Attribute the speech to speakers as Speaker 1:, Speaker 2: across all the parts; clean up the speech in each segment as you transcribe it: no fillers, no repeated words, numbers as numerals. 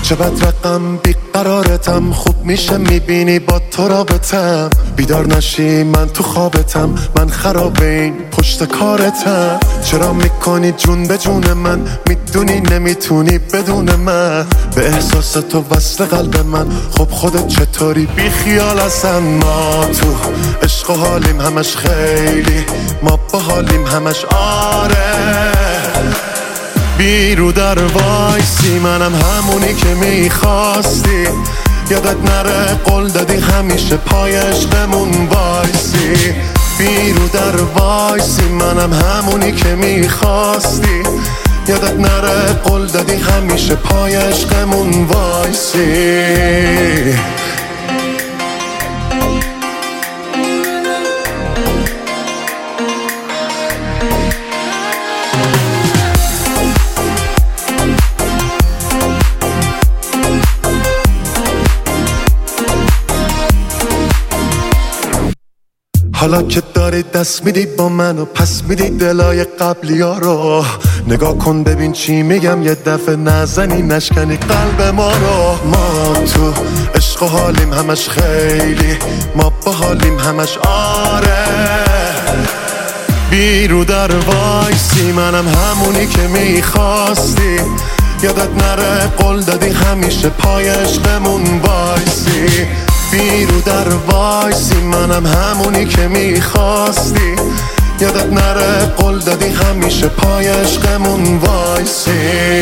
Speaker 1: چه بد رقم بیقرارتم، خوب میشه میبینی با تو رابطم. بیدار نشی من تو خوابتم، من خراب این پشت کارتم. چرا میکنی جون به جون من، میدونی نمیتونی بدون من. به احساس تو وصل قلب من، خب خودت چطوری بی خیال هستن. ما تو عشق و حالیم همش خیلی، ما با حالیم همش آره. بیرو در وایسی منم همونی که میخواستی. یادت نره قول دادی همیشه پای عشقمون وایسی. بیرو در وایسی منم همونی که میخواستی. یادت نره قول دادی همیشه پای عشقمون وایسی. حالا که داری دست میدی با من و پس میدی دلای قبلی ها رو، نگاه کن ببین چی میگم، یه دفعه نزنی نشکنی قلب ما رو. ما تو عشق و حالیم همش خیلی، ما با حالیم همش آره. بیرو در وایسی منم همونی که میخواستی. یادت نره قول دادی همیشه پای عشقمون وایسی. بیرو در وایسی منم همونی که میخواستی. یادت نره قول دادی همیشه پای عشقمون وایسی.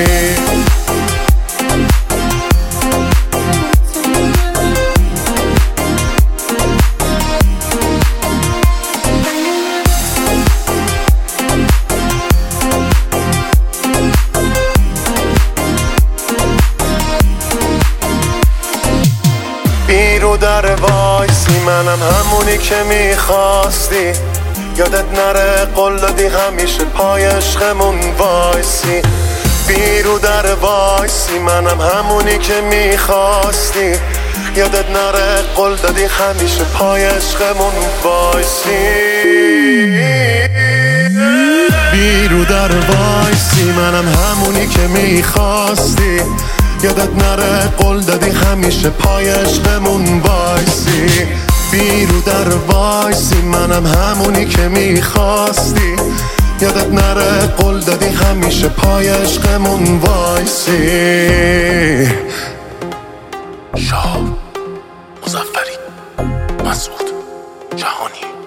Speaker 1: بیرو در وایسی منم همونی که میخواستی. یادت نره قول دادی همیشه پای عشقمون وایسی. بیرو در وایسی منم همونی که میخواستی. یادت نره قول دادی همیشه پای عشقمون وایسی. بیرو در وایسی منم همونی که میخواستی. یادت نره قول دادی همیشه پای عشقمون وایسی. بیرو در وایسی منم همونی که میخواستی. یادت نره قول دادی همیشه پای عشقمون وایسی. شاه مظفری، مسعود جهانی.